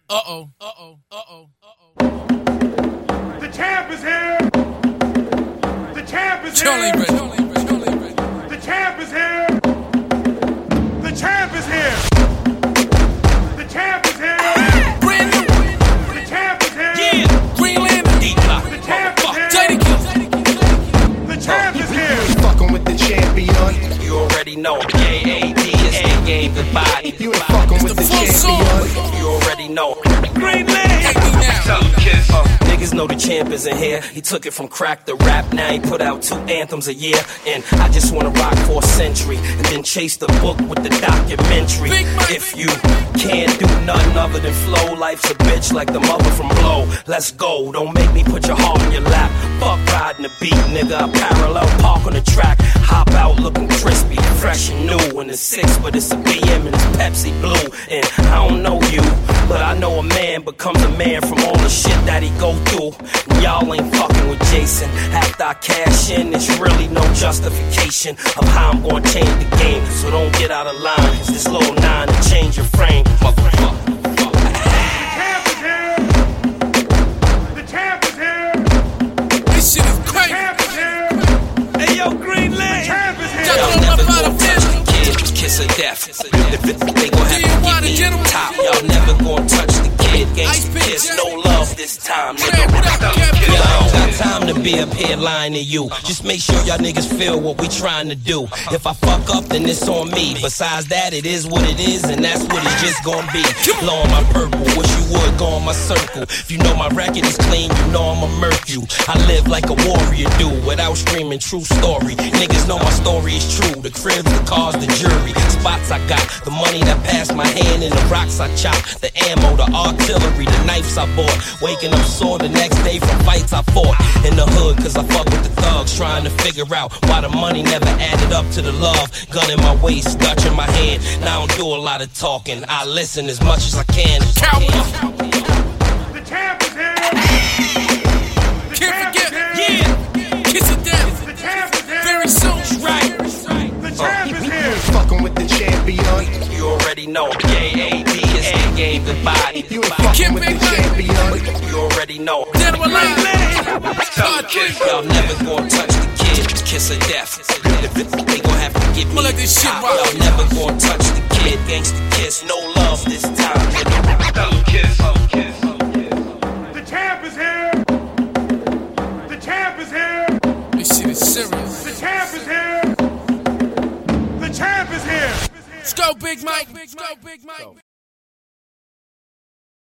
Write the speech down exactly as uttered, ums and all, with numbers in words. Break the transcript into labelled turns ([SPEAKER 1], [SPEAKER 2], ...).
[SPEAKER 1] Uh-oh, uh-oh, uh-oh, uh-oh.
[SPEAKER 2] The champ is here. The champ is
[SPEAKER 1] Charlie
[SPEAKER 2] here.
[SPEAKER 1] Red.
[SPEAKER 2] The champ is here. The champ is here. The champ is here.
[SPEAKER 1] Brand new.
[SPEAKER 2] The champ is here.
[SPEAKER 1] Yeah. Green Lantern.
[SPEAKER 3] Deep block.
[SPEAKER 2] The champ is here.
[SPEAKER 1] J D Kill.
[SPEAKER 2] The champ is here.
[SPEAKER 4] Fucking with the champion.
[SPEAKER 3] You already know. K A D is the game, the body.
[SPEAKER 4] You ain't fucking with
[SPEAKER 1] the
[SPEAKER 4] the
[SPEAKER 1] full
[SPEAKER 4] champion.
[SPEAKER 3] You already know.
[SPEAKER 2] Green Lantern.
[SPEAKER 1] Take me now.
[SPEAKER 3] Uh, niggas know the champ is in here. He took it from crack to rap. Now he put out two anthems a year. And I just wanna rock for a century and then chase the book with the documentary. If you can't do nothing other than flow, life's a bitch like the mother from Blow. Let's go. Don't make me put your heart on your lap. Fuck riding the beat, nigga. I parallel park on the track. Hop out looking crispy, fresh and new. And it's six, but it's a B M and it's Pepsi Blue. And I don't know you, but I know a man becomes a man from all the shit that he go through. And y'all ain't fucking with Jason. After I cash in, there's really no justification of how I'm gonna change the game. So don't get out of line, cause this little nine to change your frame, motherfucker.
[SPEAKER 2] The champ is here.
[SPEAKER 1] This shit is crazy.
[SPEAKER 2] The champ is here.
[SPEAKER 3] Hey yo, Green Lane.
[SPEAKER 2] The champ is here.
[SPEAKER 3] Y'all never gonna touch the kid, kiss of death. They gon' have to give me top. Y'all never gonna touch the kid, gangsta kiss, no love this time, nigga. Y'all don't got time to be up here lying to you. Just make sure y'all niggas feel what we trying to do. If I fuck up, then it's on me. Besides that, it is what it is, and that's what it's just gonna be. Blow on my purple, wish you would go on my circle. If you know my record is clean, you know I'ma murk you. I live like a warrior do, without screaming true story. Niggas know my story is true. The cribs, the cars, the jury, spots I got, the money that passed my hand, and the rocks I chop, the ammo, the artillery, the knives I bought. Waking up sore the next day from fights I fought in the hood, cause I fuck with the thugs, trying to figure out why the money never added up to the love. Gun in my waist, Dutch in my hand. Now I don't do a lot of talking, I listen as much as I can.
[SPEAKER 2] The champ is here. The
[SPEAKER 1] Can't
[SPEAKER 2] champ is
[SPEAKER 1] forget.
[SPEAKER 2] here.
[SPEAKER 1] Yeah. Kiss of death.
[SPEAKER 2] The champ is here.
[SPEAKER 1] Very soon.
[SPEAKER 3] Right.
[SPEAKER 2] The champ is here.
[SPEAKER 4] Fucking with the champion.
[SPEAKER 3] You already know. K A D is the game, the body.
[SPEAKER 4] You ain't fucking with the champion.
[SPEAKER 3] You already know.
[SPEAKER 1] Dead or alive.
[SPEAKER 3] Y'all never gonna touch the kid, kiss of death. They gon' have to give me
[SPEAKER 1] Let this shit
[SPEAKER 3] top.
[SPEAKER 1] rock.
[SPEAKER 3] Y'all never gonna touch the kid, gangsta kiss, no love this time.